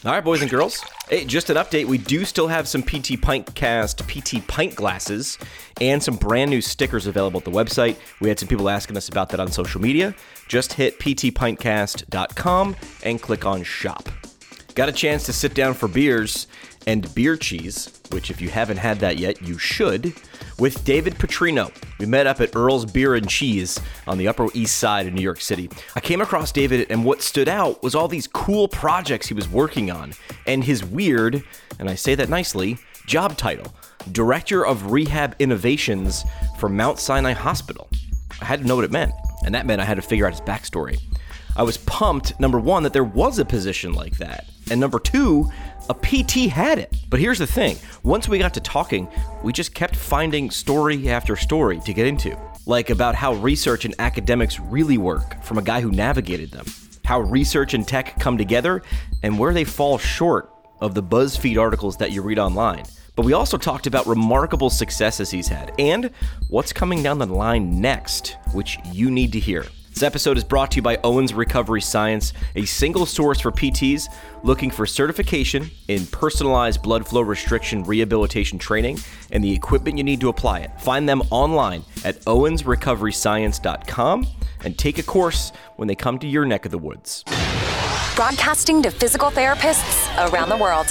All right, boys and girls. Hey, just an update. We do still have some PT Pintcast PT Pint glasses and some brand new stickers available at the website. We had some people asking us about that on social media. Just hit ptpintcast.com and click on shop. Got a chance to sit down for beers and beer cheese, which if you haven't had that yet, you should, with David Petrino. We met up at Earl's Beer and Cheese on the Upper East Side of New York City. I came across David, and what stood out was all these cool projects he was working on, and his weird, and I say that nicely, job title, Director of Rehab Innovations for Mount Sinai Hospital. I had to know what it meant, and that meant I had to figure out his backstory. I was pumped, number one, that there was a position like that, and number two, a PT had it. But here's the thing. Once we got to talking, we just kept finding story after story to get into. Like about how research and academics really work from a guy who navigated them. How research and tech come together and where they fall short of the BuzzFeed articles that you read online. But we also talked about remarkable successes he's had and what's coming down the line next, which you need to hear. This episode is brought to you by Owens Recovery Science, a single source for PTs looking for certification in personalized blood flow restriction rehabilitation training and the equipment you need to apply it. Find them online at owensrecoveryscience.com and take a course when they come to your neck of the woods. Broadcasting to physical therapists around the world.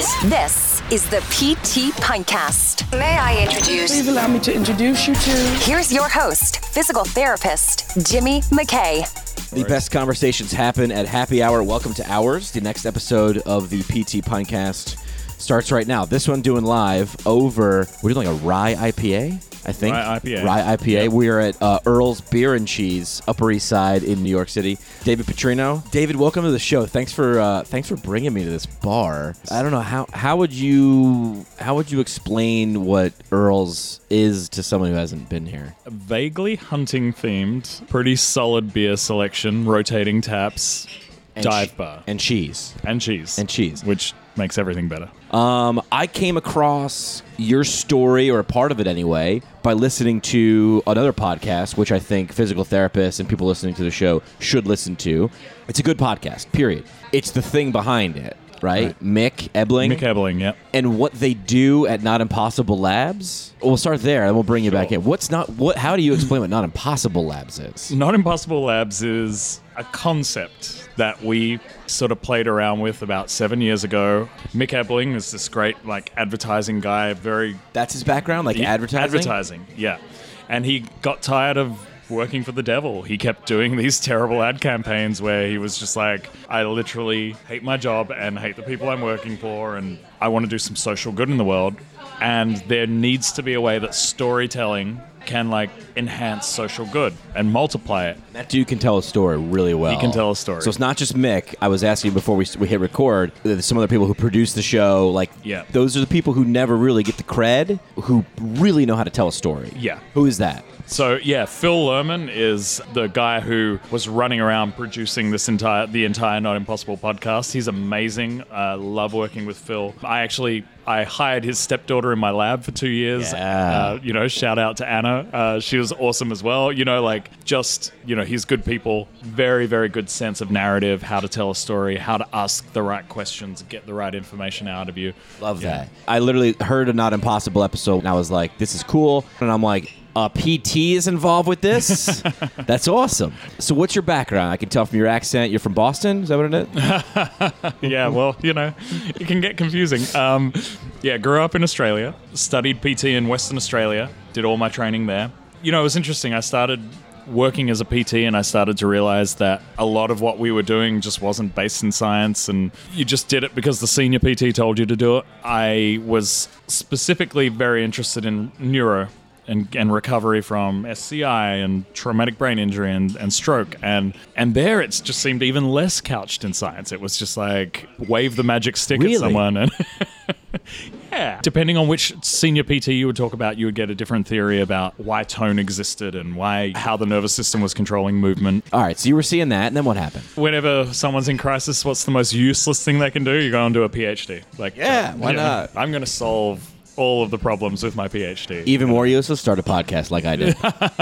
This is the PT Pintcast. May I introduce? Please allow me to introduce you to... Here's your host, physical therapist, Jimmy McKay. The best conversations happen at happy hour. Welcome to Hours. The next episode of the PT Pintcast starts right now. This one doing live over, we're doing like a rye IPA, I think. Rye IPA. Rye IPA. Yep. We are at Earl's Beer and Cheese, Upper East Side in New York City. David Petrino. David, welcome to the show. Thanks for bringing me to this bar. I don't know how would you explain what Earl's is to someone who hasn't been here? Vaguely hunting themed, pretty solid beer selection, rotating taps, dive bar. And cheese. And cheese. Which makes everything better. I came across your story, or a part of it anyway, by listening to another podcast, which I think physical therapists and people listening to the show should listen to. It's a good podcast, period. It's the thing behind it, right? Mick Ebling. Mick Ebling, yep. And what they do at Not Impossible Labs. We'll start there, and we'll bring you back in. How do you explain what Not Impossible Labs is? Not Impossible Labs is a concept that we sort of played around with about 7 years ago. Mick Ebling is this great advertising guy, That's his background, advertising? Advertising, yeah. And he got tired of working for the devil. He kept doing these terrible ad campaigns where he was just like, I literally hate my job and hate the people I'm working for, and I want to do some social good in the world. And there needs to be a way that storytelling can enhance social good and multiply it. That dude can tell a story really well. He can tell a story. So it's not just Mick. I was asking before we hit record, there's some other people who produce the show. Those are the people who never really get the cred, who really know how to tell a story. Yeah. Who is that? So, Phil Lerman is the guy who was running around producing the entire Not Impossible podcast. He's amazing. I love working with Phil. I hired his stepdaughter in my lab for 2 years. Yeah. Shout out to Anna. She was awesome as well. He's good people. Very, very good sense of narrative, how to tell a story, how to ask the right questions, get the right information out of you. Love that. I literally heard a Not Impossible episode, and I was like, this is cool. And I'm like, PT is involved with this? That's awesome. So what's your background? I can tell from your accent, you're from Boston? Is that what it is? Yeah, well, it can get confusing. Grew up in Australia, studied PT in Western Australia, did all my training there. It was interesting. I started working as a PT and I started to realize that a lot of what we were doing just wasn't based in science, and you just did it because the senior PT told you to do it. I was specifically very interested in neuro and recovery from SCI and traumatic brain injury and stroke. And there it just seemed even less couched in science. It was just wave the magic stick at someone. And yeah. Depending on which senior PT you would talk about, you would get a different theory about why tone existed and how the nervous system was controlling movement. All right, so you were seeing that, and then what happened? Whenever someone's in crisis, what's the most useless thing they can do? You go and do a PhD. Why not? I'm going to solve all of the problems with my PhD. Even more useless, start a podcast like I did.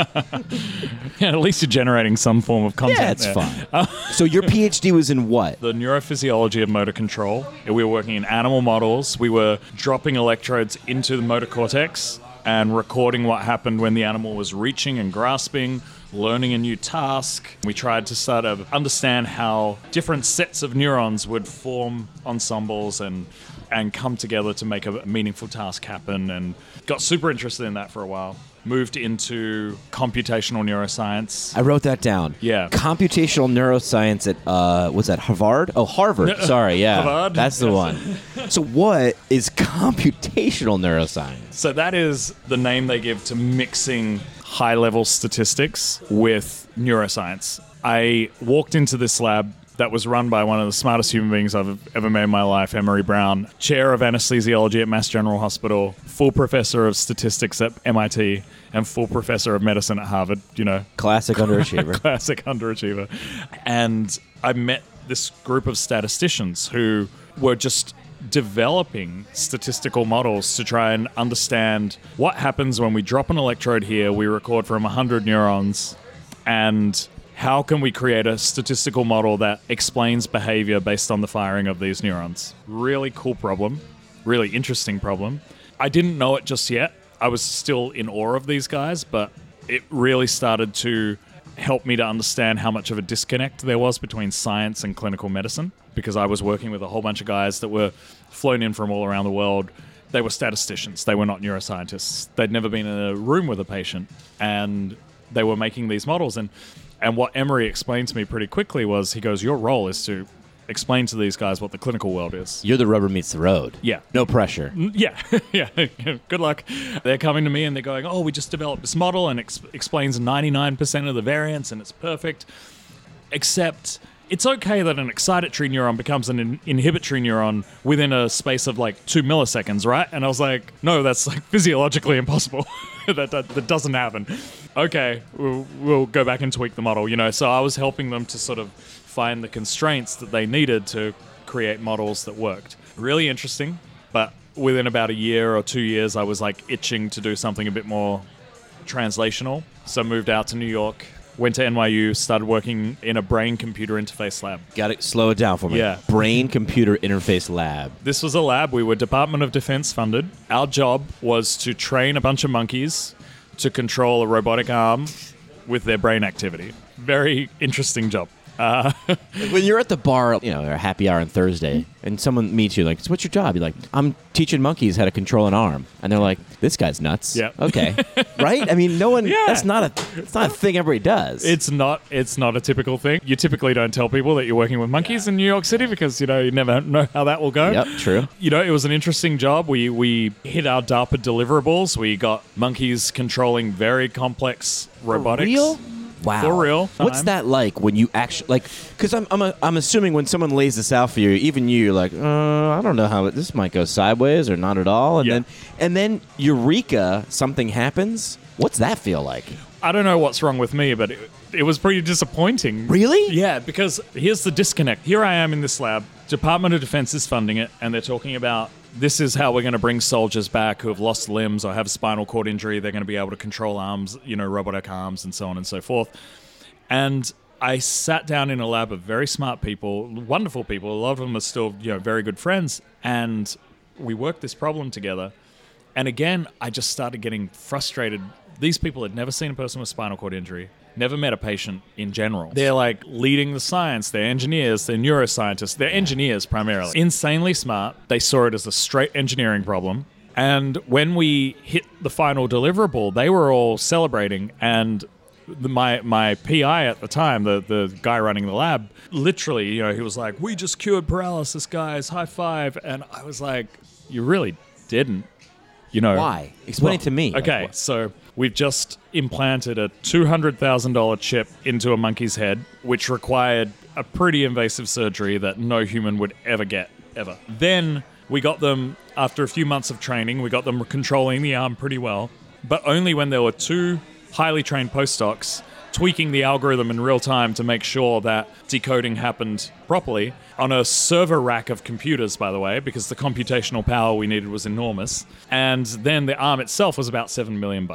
Yeah, at least you're generating some form of content. Yeah, it's there. fine. So your PhD was in what? The neurophysiology of motor control. We were working in animal models. We were dropping electrodes into the motor cortex and recording what happened when the animal was reaching and grasping, learning a new task. We tried to sort of understand how different sets of neurons would form ensembles and come together to make a meaningful task happen, and got super interested in that for a while. Moved into computational neuroscience. I wrote that down. Yeah. Computational neuroscience at, was that Harvard? Oh, Harvard. Sorry, yeah. Harvard? That's the one. So what is computational neuroscience? So that is the name they give to mixing high-level statistics with neuroscience. I walked into this lab that was run by one of the smartest human beings I've ever met in my life, Emery Brown, chair of anesthesiology at Mass General Hospital, full professor of statistics at MIT, and full professor of medicine at Harvard, you know. Classic underachiever. Classic underachiever. And I met this group of statisticians who were just developing statistical models to try and understand what happens when we drop an electrode here, we record from 100 neurons, and how can we create a statistical model that explains behavior based on the firing of these neurons? Really cool problem. Really interesting problem. I didn't know it just yet. I was still in awe of these guys, but it really started to help me to understand how much of a disconnect there was between science and clinical medicine, because I was working with a whole bunch of guys that were flown in from all around the world. They were statisticians. They were not neuroscientists. They'd never been in a room with a patient, and they were making these models. And what Emery explained to me pretty quickly was, he goes, your role is to explain to these guys what the clinical world is. You're the rubber meets the road. Yeah. No pressure. Yeah. Yeah. Good luck. They're coming to me and they're going, oh, we just developed this model and explains 99% of the variance and it's perfect. Except it's okay that an excitatory neuron becomes an inhibitory neuron within a space of like 2 milliseconds, right? And I was like, no, that's like physiologically impossible. that doesn't happen. Okay, we'll go back and tweak the model, you know. So I was helping them to sort of find the constraints that they needed to create models that worked. Really interesting, but within about a year or 2 years, I was like itching to do something a bit more translational. So I moved out to New York, went to NYU, started working in a brain-computer interface lab. Got to slow it down for me. Yeah. Brain-computer interface lab. This was a lab. We were Department of Defense funded. Our job was to train a bunch of monkeys to control a robotic arm with their brain activity. Very interesting job. When you're at the bar, you know, or a happy hour on Thursday, and someone meets you, like, so what's your job? You're like, I'm teaching monkeys how to control an arm. And they're like, this guy's nuts. Yeah. Okay. Right? I mean, no one, Yeah. it's not a thing everybody does. It's not a typical thing. You typically don't tell people that you're working with monkeys in New York City because, you know, you never know how that will go. Yep, true. You know, it was an interesting job. We hit our DARPA deliverables. We got monkeys controlling very complex robotics. Real? Wow. For real. What's that like when you actually, like, because I'm assuming when someone lays this out for you, even you're like, I don't know how this might go sideways or not at all. And then eureka, something happens. What's that feel like? I don't know what's wrong with me, but it was pretty disappointing. Really? Yeah, because here's the disconnect. Here I am in this lab. Department of Defense is funding it, and they're talking about this is how we're going to bring soldiers back who have lost limbs or have a spinal cord injury. They're going to be able to control arms, you know, robotic arms and so on and so forth. And I sat down in a lab of very smart people, wonderful people. A lot of them are still, you know, very good friends. And we worked this problem together. And again, I just started getting frustrated. These people had never seen a person with spinal cord injury, never met a patient in general. They're like leading the science. They're engineers. They're neuroscientists. They're engineers primarily. Insanely smart. They saw it as a straight engineering problem. And when we hit the final deliverable, they were all celebrating. And my PI at the time, the guy running the lab, literally, you know, he was like, we just cured paralysis, guys. High five. And I was like, you really didn't. You know, Why? Explain it to me. Okay, so we've just implanted a $200,000 chip into a monkey's head, which required a pretty invasive surgery that no human would ever get, ever. Then we got them, after a few months of training, we got them controlling the arm pretty well, but only when there were two highly trained postdocs tweaking the algorithm in real time to make sure that decoding happened properly on a server rack of computers, by the way, because the computational power we needed was enormous. And then the ARM itself was about $7 million.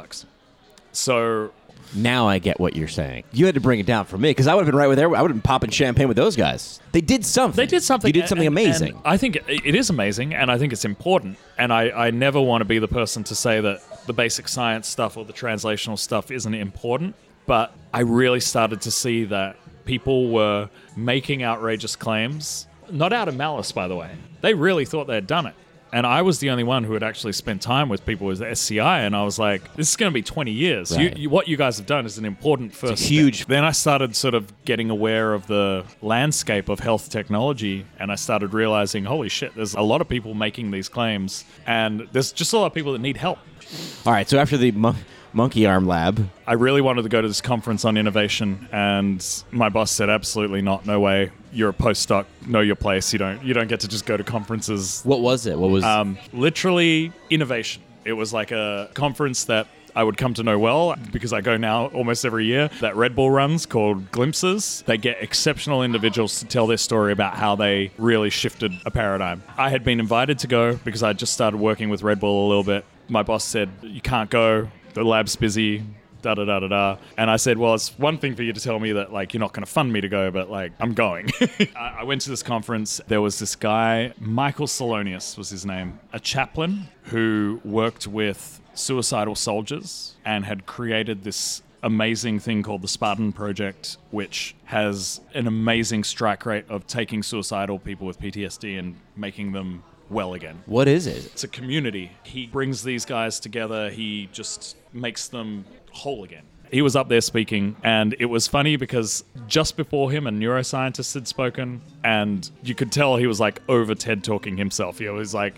So Now I get what you're saying. You had to bring it down for me because I would have been right with everyone. I would have been popping champagne with those guys. They did something. They did something. You did something amazing. And I think it is amazing, and I think it's important. And I never want to be the person to say that the basic science stuff or the translational stuff isn't important. But I really started to see that people were making outrageous claims, not out of malice, by the way. They really thought they had done it. And I was the only one who had actually spent time with people with SCI, and I was like, this is going to be 20 years. Right. What you guys have done is an important first huge step. Then I started sort of getting aware of the landscape of health technology, and I started realizing, holy shit, there's a lot of people making these claims, and there's just a lot of people that need help. All right, so after the Monkey Arm Lab, I really wanted to go to this conference on innovation, and my boss said, absolutely not, no way. You're a postdoc, know your place. You don't get to just go to conferences. what was it? What was Literally innovation. It was like a conference that I would come to know well because I go now almost every year that Red Bull runs called Glimpses. They get exceptional individuals to tell their story about how they really shifted a paradigm. I had been invited to go because I just started working with Red Bull a little bit. My boss said, you can't go. The lab's busy. Da-da-da-da-da. And I said, well, it's one thing for you to tell me that, like, you're not going to fund me to go, but, like, I'm going. I went to this conference. There was this guy, Michael Salonius was his name, a chaplain who worked with suicidal soldiers and had created this amazing thing called the Spartan Project, which has an amazing strike rate of taking suicidal people with PTSD and making them well again. what is it? It's a community. He brings these guys together. He just makes them whole again. He was up there speaking, and it was funny because just before him, a neuroscientist had spoken, and you could tell he was like over TED talking himself. He was like,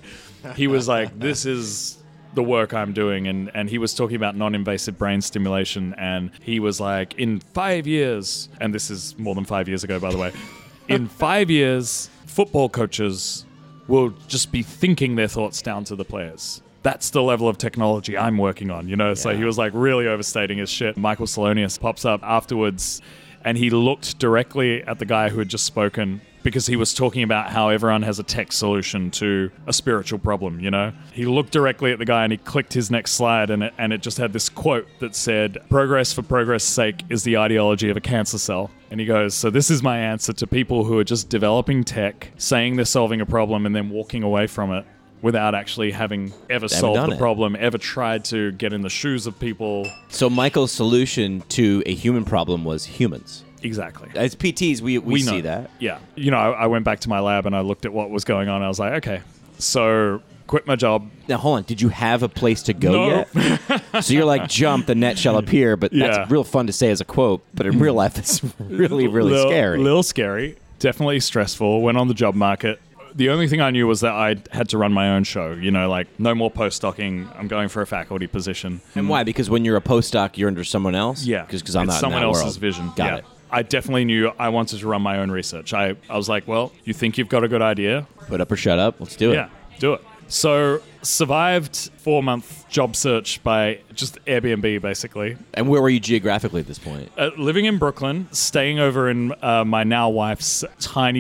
this is the work I'm doing, and he was talking about non-invasive brain stimulation, and he was like, in 5 years, and this is more than 5 years ago, by the way, in 5 years, football coaches will just be thinking their thoughts down to the players. That's the level of technology I'm working on, you know? So he was like really overstating his shit. Michael Salonius pops up afterwards, and he looked directly at the guy who had just spoken because he was talking about how everyone has a tech solution to a spiritual problem, you know? He looked directly at the guy and he clicked his next slide, and it just had this quote that said, progress for progress' sake is the ideology of a cancer cell. And he goes, so this is my answer to people who are just developing tech, saying they're solving a problem and then walking away from it without actually having ever solved the problem, ever tried to get in the shoes of people. So Michael's solution to a human problem was humans. Exactly. As PTs, we see know that. Yeah. You know, I went back to my lab and I looked at what was going on. I was like, okay, so quit my job. Now, hold on. Did you have a place to go yet? So you're like, jump, the net shall appear, but that's real fun to say as a quote, but in real life, it's really, really scary. A little scary. Definitely stressful. Went on the job market. The only thing I knew was that I had to run my own show, you know, like no more postdocing. I'm going for a faculty position. And why? Because when you're a postdoc, you're under someone else? Yeah. Because I'm not in someone that else's world. vision. Got it. I definitely knew I wanted to run my own research. I was like, well, you think you've got a good idea? Put up or shut up. Let's do it. Yeah, do it. So survived 4-month job search by just Airbnb, basically. And where were you geographically at this point? Living in Brooklyn, staying over in my now wife's tiny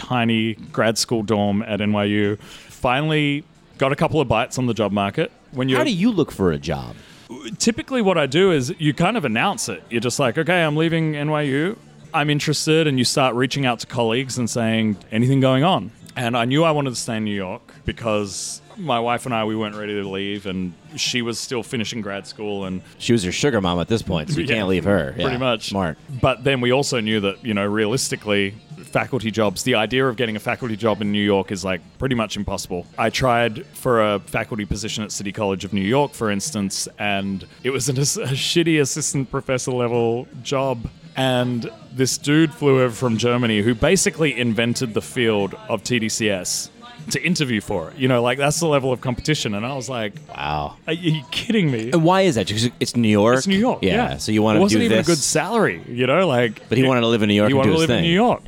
grad school dorm at NYU. Finally got a couple of bites on the job market. How do you look for a job? Typically what I do is you kind of announce it. You're just like, okay, I'm leaving NYU. I'm interested. And you start reaching out to colleagues and saying, anything going on? And I knew I wanted to stay in New York because my wife and I, we weren't ready to leave, and she was still finishing grad school. And she was your sugar mom at this point, so you can't leave her. Pretty much. Smart. But then we also knew that, you know, realistically, faculty jobs, the idea of getting a faculty job in New York is like pretty much impossible. I tried for a faculty position at City College of New York, for instance, and it was a shitty assistant professor level job. And this dude flew over from Germany who basically invented the field of TDCS to interview for it. You know, like that's the level of competition. And I was like, wow. Are you kidding me? And why is that? Because it's New York? It's New York, yeah. So you want to do this? It wasn't even a good salary, you know? Like, but he wanted to live in New York and do his thing. He wanted to live in New York.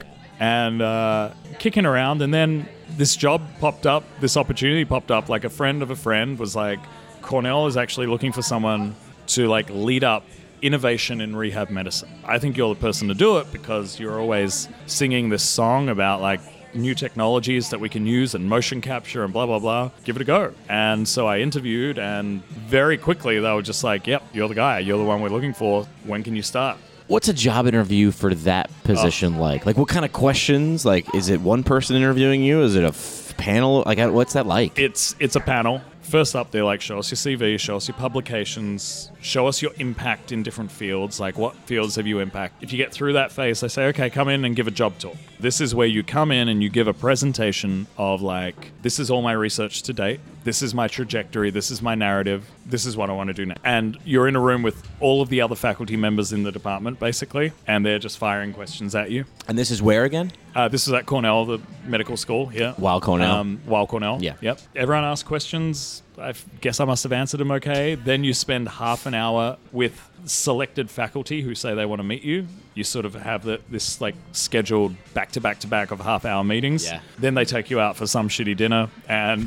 And kicking around. And then this job popped up, this opportunity popped up. Like a friend of a friend was like, Cornell is actually looking for someone to like lead up innovation in rehab medicine. I think you're the person to do it because you're always singing this song about like new technologies that we can use and motion capture and blah, blah, blah. Give it a go. And so I interviewed, and very quickly they were just like, yep, you're the guy. You're the one we're looking for. When can you start? What's a job interview for that position like? Like, what kind of questions? Like, is it one person interviewing you? Is it a panel? Like, what's that like? It's a panel. First up, they're like, show us your CV, show us your publications, show us your impact in different fields, like what fields have you impacted. If you get through that phase, they say, okay, come in and give a job talk. This is where you come in and you give a presentation of like, this is all my research to date, this is my trajectory, this is my narrative, this is what I want to do now. And you're in a room with all of the other faculty members in the department, basically, and they're just firing questions at you. And this is where again? This is at Cornell, the medical school, yeah. Weill Cornell? Weill Cornell, yeah. Yep. Everyone asks questions. I guess I must have answered them okay. Then you spend half an hour with selected faculty who say they want to meet you. You sort of have this like scheduled back-to-back of half-hour meetings. Yeah. Then they take you out for some shitty dinner, and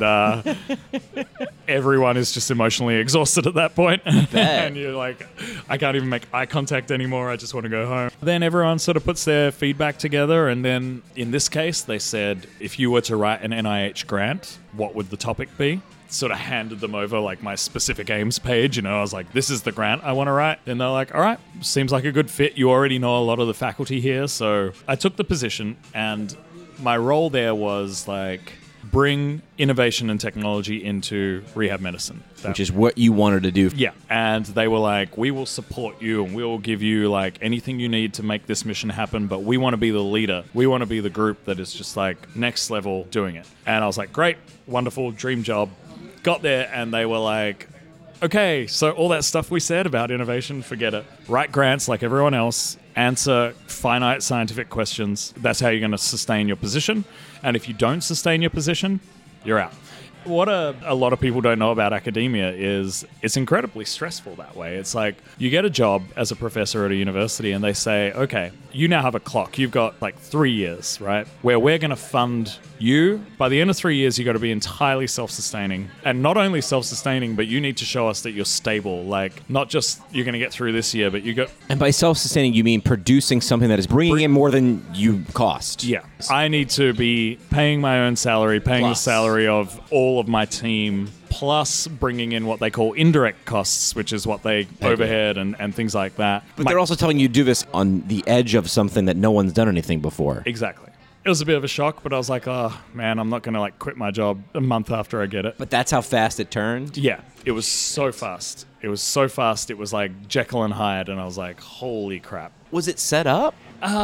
everyone is just emotionally exhausted at that point. And you're like, I can't even make eye contact anymore. I just want to go home. Then everyone sort of puts their feedback together, and then in this case, they said, if you were to write an NIH grant, what would the topic be? Sort of handed them over like my specific aims page. I was like, this is the grant I want to write. And they're like, all right, seems like a good fit. You already know a lot of the faculty here. So I took the position, and my role there was like, bring innovation and technology into rehab medicine. Which is what you wanted to do. Yeah. And they were like, we will support you and we'll give you like anything you need to make this mission happen, but we want to be the leader. We want to be the group that is just like next level doing it. And I was like, great, wonderful, dream job. Got there and they were like, okay, so all that stuff we said about innovation, forget it. Write grants like everyone else, answer finite scientific questions. That's how you're going to sustain your position. And if you don't sustain your position, you're out. What a lot of people don't know about academia is it's incredibly stressful that way. It's like you get a job as a professor at a university and they say, okay, you now have a clock. You've got like 3 years, right? Where we're going to fund you. By the end of 3 years, you've got to be entirely self-sustaining. And not only self-sustaining, but you need to show us that you're stable. Like not just you're going to get through this year, but you got... And by self-sustaining, you mean producing something that is bringing in more than you cost. Yeah. I need to be paying my own salary, paying the salary of all of my team, plus bringing in what they call indirect costs, which is what they overhead and things like that. But they're also telling you to do this on the edge of something that no one's done anything before. Exactly. It was a bit of a shock, but I was like, oh, man, I'm not going to like quit my job a month after I get it. But that's how fast it turned? Yeah. It was so fast. It was so fast. It was like Jekyll and Hyde, and I was like, holy crap. Was it set up?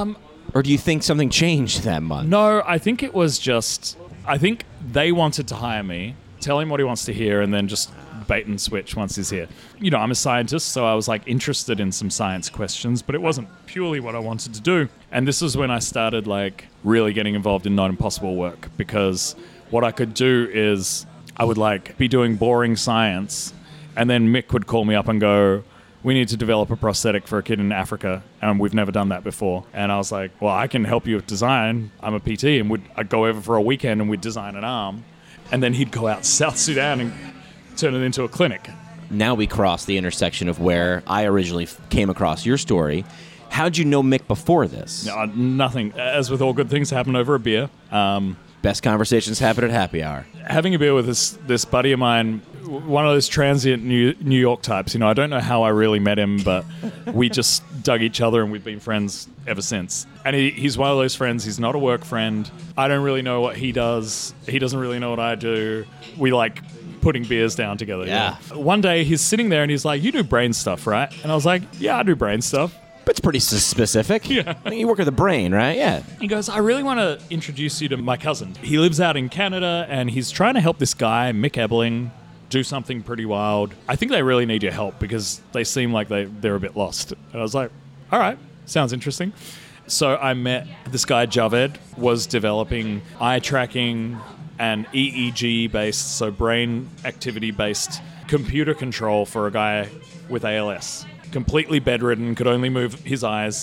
Or do you think something changed that month? No, I think it was just... I think they wanted to hire me, tell him what he wants to hear, and then just bait and switch once he's here. I'm a scientist, so I was like interested in some science questions, but it wasn't purely what I wanted to do. And this is when I started like really getting involved in Not Impossible work, because what I could do is I would like be doing boring science, and then Mick would call me up and go, we need to develop a prosthetic for a kid in Africa, and we've never done that before. And I was like, well, I can help you with design. I'm a PT, and I'd go over for a weekend and we'd design an arm. And then he'd go out to South Sudan and turn it into a clinic. Now we cross the intersection of where I originally came across your story. How'd you know Mick before this? No, nothing. As with all good things, happen over a beer. Best conversations happen at happy hour. Having a beer with this buddy of mine, one of those transient New York types. I don't know how I really met him, but we just dug each other and we've been friends ever since. And he's one of those friends. He's not a work friend. I don't really know what he does. He doesn't really know what I do. We like putting beers down together. Yeah. One day he's sitting there and he's like, you do brain stuff, right? And I was like, yeah, I do brain stuff. But it's pretty specific. Yeah. You work with the brain, right? Yeah. He goes, I really want to introduce you to my cousin. He lives out in Canada and he's trying to help this guy, Mick Ebeling, do something pretty wild. I think they really need your help because they seem like they're a bit lost. And I was like, all right, sounds interesting. So I met this guy, Javed, was developing eye tracking and EEG-based, so brain activity-based computer control for a guy with ALS. Completely bedridden, could only move his eyes.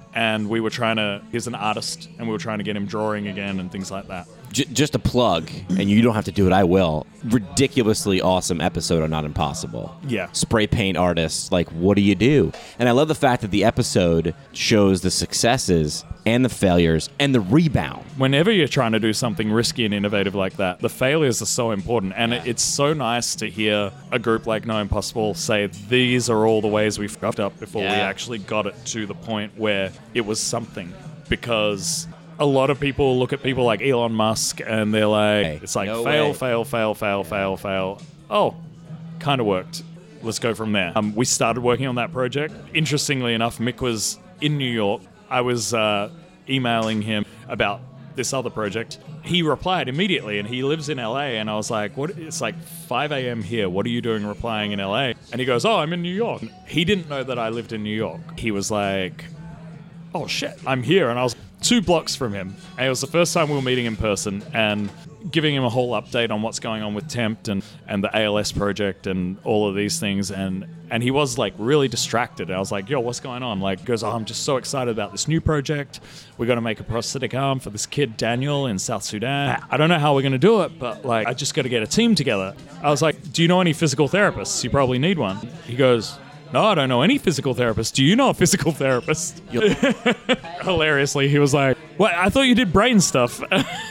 and he's an artist, and we were trying to get him drawing again and things like that. Just a plug, and you don't have to do it, I will. Ridiculously awesome episode on Not Impossible. Yeah. Spray paint artists, like, what do you do? And I love the fact that the episode shows the successes and the failures and the rebound. Whenever you're trying to do something risky and innovative like that, the failures are so important. And it's so nice to hear a group like No Impossible say, these are all the ways we fucked up before we actually got it to the point where it was something. Because a lot of people look at people like Elon Musk and they're like, it's like, fail. Oh, kind of worked. Let's go from there. We started working on that project. Interestingly enough, Mick was in New York. I was emailing him about this other project. He replied immediately, and he lives in LA. And I was like, "What? It's like 5 a.m. here. What are you doing replying in LA?" And he goes, "Oh, I'm in New York." He didn't know that I lived in New York. He was like, "Oh shit, I'm here." And I was 2 blocks from him. And it was the first time we were meeting in person and giving him a whole update on what's going on with Tempt and the ALS project and all of these things. And he was like really distracted. I was like, "Yo, what's going on?" Like, goes, "Oh, I'm just so excited about this new project. We're going to make a prosthetic arm for this kid, Daniel, in South Sudan. I don't know how we're going to do it, but like, I just got to get a team together." I was like, "Do you know any physical therapists? You probably need one." He goes, "No, I don't know any physical therapists. Do you know a physical therapist?" Hilariously, he was like, "What? I thought you did brain stuff."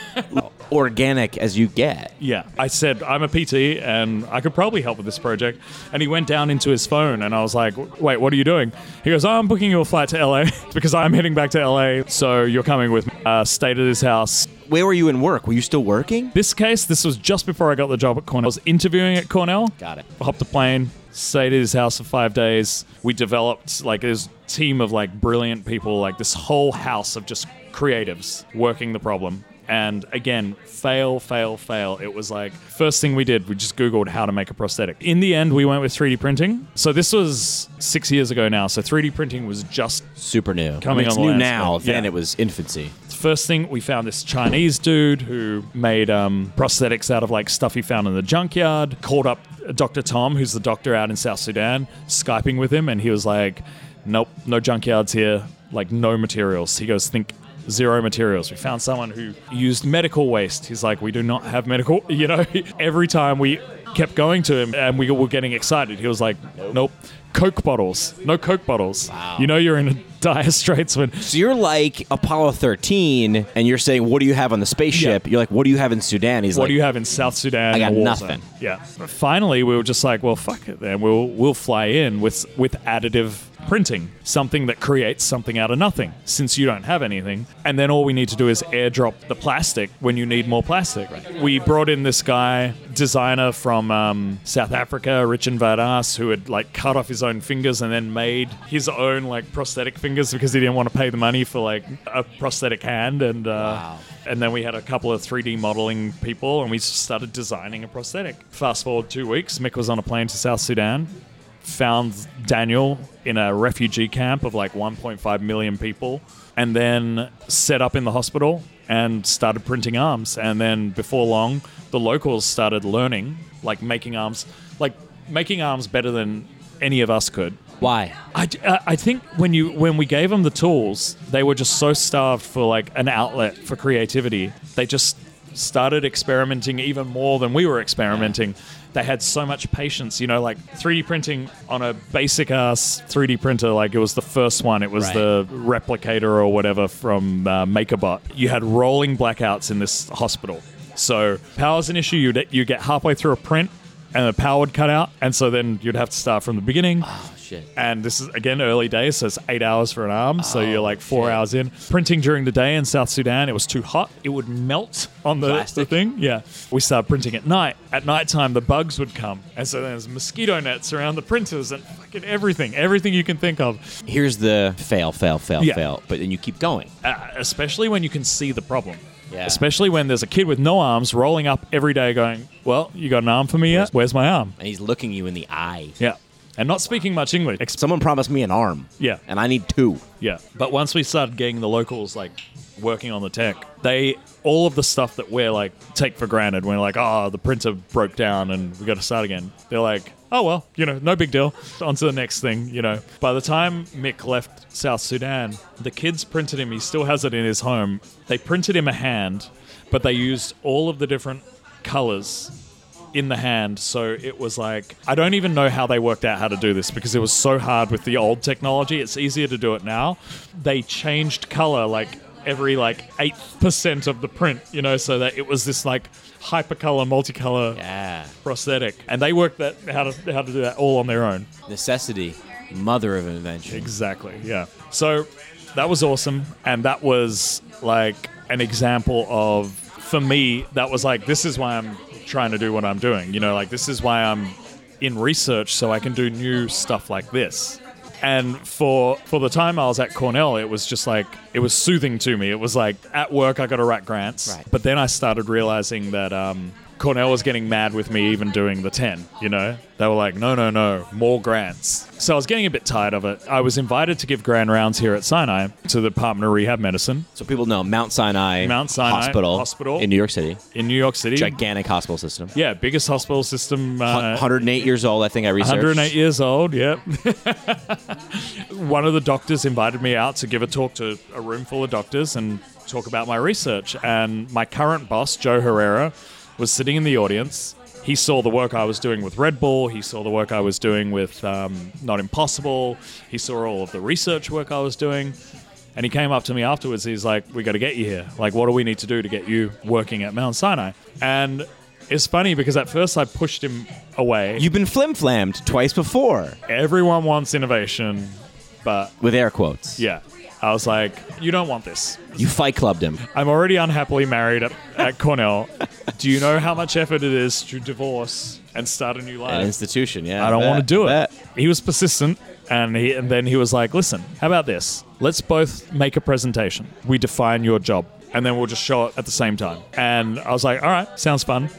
Organic as you get. Yeah. I said, "I'm a PT and I could probably help with this project." And he went down into his phone and I was like, "Wait, what are you doing?" He goes, "Oh, I'm booking you a flight to LA because I'm heading back to LA. So you're coming with me." Stayed at his house. Where were you in work? Were you still working? This was just before I got the job at Cornell. I was interviewing at Cornell. Got it. Hopped a plane, stayed at his house for 5 days. We developed like this team of like brilliant people, like this whole house of just creatives working the problem. And again, fail. It was like, first thing we did, we just Googled how to make a prosthetic. In the end, we went with 3D printing. So this was 6 years ago now. So 3D printing was just super new. Coming it's on the new landscape. now. Then Yeah. it was infancy. First thing, we found this Chinese dude who made prosthetics out of like stuff he found in the junkyard. Called up Dr. Tom, who's the doctor out in South Sudan, Skyping with him, and he was like, "Nope, no junkyards here, like no materials." He goes, "Think 0 materials." We found someone who used medical waste. He's like, "We do not have medical," Every time we kept going to him and we were getting excited, he was like, "Nope. Coke bottles. No Coke bottles." Wow. You're in a dire straits when... So you're like Apollo 13, and you're saying, "What do you have on the spaceship?" Yeah. You're like, "What do you have in Sudan?" He's What like, do you have in South Sudan? I got or war nothing. zone? Yeah. Finally, we were just like, well, fuck it then. We'll fly in with additive printing, something that creates something out of nothing, since you don't have anything. And then all we need to do is airdrop the plastic when you need more plastic. Right. We brought in this guy, designer from South Africa, Richard Vadas, who had like cut off his own fingers and then made his own like prosthetic fingers because he didn't want to pay the money for like a prosthetic hand. And Wow. and then we had a couple of 3D modeling people and we started designing a prosthetic. Fast forward 2 weeks, Mick was on a plane to South Sudan, found Daniel in a refugee camp of like 1.5 million people, and then set up in the hospital and started printing arms. And then before long, the locals started learning, like making arms better than any of us could. Why? I think when we gave them the tools, they were just so starved for like an outlet for creativity. They just started experimenting even more than we were experimenting. They had so much patience, like 3D printing on a basic ass 3D printer. Like it was the first one. It was Right. the Replicator or whatever from MakerBot. You had rolling blackouts in this hospital. So power's an issue. You get halfway through a print and the power would cut out. And so then you'd have to start from the beginning. Oh, shit. And this is, again, early days, so it's 8 hours for an arm. So you're like 4 shit. hours in. Printing during the day in South Sudan, it was too hot. It would melt on the Plastic. thing. Yeah. We started printing at night. At nighttime, the bugs would come. And so there's mosquito nets around the printers and fucking everything you can think of. Here's the fail, Yeah. but then you keep going. Especially when you can see the problem. Yeah. Especially when there's a kid with no arms rolling up every day going, "Well, you got an arm for me yet? Where's my arm?" And he's looking you in the eye. Yeah. And not speaking much English. Someone promised me an arm. Yeah. And I need 2. Yeah. But once we started getting the locals like working on the tech, all of the stuff that we're like take for granted, we're like, oh, the printer broke down and we got to start again. They're like, oh, well, no big deal. On to the next thing, By the time Mick left South Sudan, the kids printed him. He still has it in his home. They printed him a hand, but they used all of the different colors in the hand. So it was like, I don't even know how they worked out how to do this because it was so hard with the old technology. It's easier to do it now. They changed color like every 8% of the print, so that it was this like hypercolor, multicolor prosthetic. And they worked that how to do that all on their own. Necessity, mother of invention. Exactly, yeah. So that was awesome. And that was like an example of, for me, that was like, this is why I'm trying to do what I'm doing. This is why I'm in research, so I can do new stuff like this. And for the time I was at Cornell, it was just like, it was soothing to me. It was like, at work, I got to write grants. Right. But then I started realizing that Cornell was getting mad with me even doing the 10, They were like, no, more grants. So I was getting a bit tired of it. I was invited to give grand rounds here at Sinai to the Department of Rehab Medicine. So people know Mount Sinai Hospital in New York City. Gigantic hospital system. Yeah, biggest hospital system. 108 years old, I think I researched. 108 years old, yep. One of the doctors invited me out to give a talk to a room full of doctors and talk about my research. And my current boss, Joe Herrera, was sitting in the audience. He saw the work I was doing with Red Bull. He saw the work I was doing with Not Impossible. He saw all of the research work I was doing. And he came up to me afterwards. He's like, we got to get you here. Like, what do we need to do to get you working at Mount Sinai? And it's funny because at first I pushed him away. You've been flim-flammed twice before. Everyone wants innovation, but... With air quotes. Yeah. I was like, you don't want this. You Fight Clubbed him. I'm already unhappily married at Cornell. Do you know how much effort it is to divorce and start a new life? An institution, yeah. I don't want to do it. He was persistent, and then he was like, listen, how about this? Let's both make a presentation. We define your job, and then we'll just show it at the same time. And I was like, all right, sounds fun,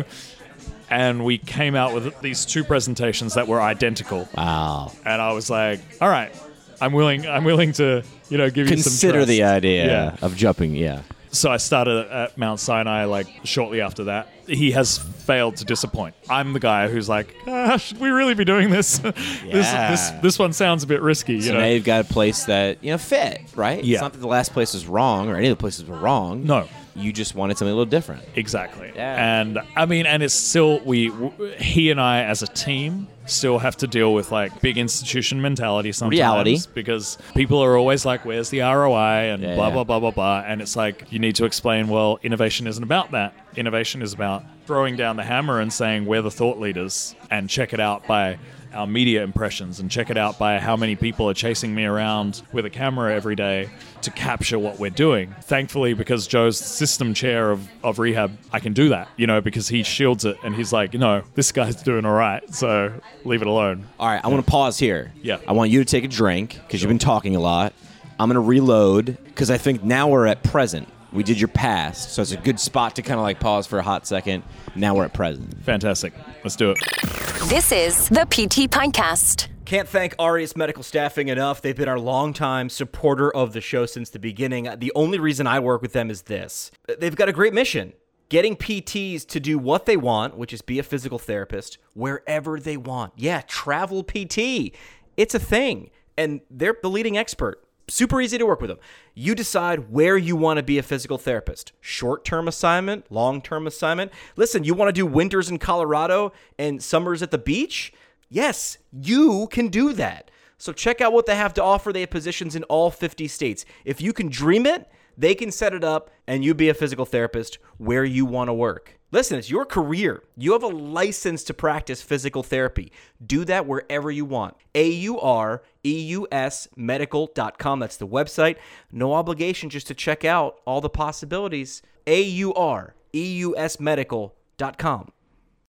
And we came out with these two presentations that were identical. Wow. And I was like, all right, I'm willing to, give you some trust. Consider the idea of jumping, So I started at Mount Sinai shortly after that. He has failed to disappoint. I'm the guy who's like, should we really be doing this? This one sounds a bit risky. So now you've got a place that fit, right? Yeah. It's not that the last place is wrong or any of the places were wrong. No. You just wanted something a little different. Exactly. Yeah. And and it's still, he and I as a team still have to deal with big institution mentality sometimes. Reality. Because people are always like, where's the ROI and blah, blah, blah, blah, blah. And it's like, you need to explain, well, innovation isn't about that. Innovation is about throwing down the hammer and saying, we're the thought leaders, and check it out by our media impressions, and check it out by how many people are chasing me around with a camera every day to capture what we're doing. Thankfully, because Joe's system chair of rehab, I can do that, because he shields it, and he's like, this guy's doing all right, so leave it alone. All right, I want to pause here. Yeah. I want you to take a drink, because you've been talking a lot. I'm going to reload, because I think now we're at present. We did your past, so it's a good spot to kind of pause for a hot second. Now we're at present. Fantastic. Let's do it. This is the PT Pintcast. Can't thank Aureus Medical Staffing enough. They've been our longtime supporter of the show since the beginning. The only reason I work with them is this. They've got a great mission. Getting PTs to do what they want, which is be a physical therapist, wherever they want. Yeah, travel PT. It's a thing. And they're the leading expert. Super easy to work with them. You decide where you want to be a physical therapist. Short-term assignment, long-term assignment. Listen, you want to do winters in Colorado and summers at the beach? Yes, you can do that. So check out what they have to offer. They have positions in all 50 states. If you can dream it, they can set it up and you be a physical therapist where you want to work. Listen, it's your career. You have a license to practice physical therapy. Do that wherever you want. AUREUSmedical.com. That's the website. No obligation just to check out all the possibilities. AUREUSmedical.com.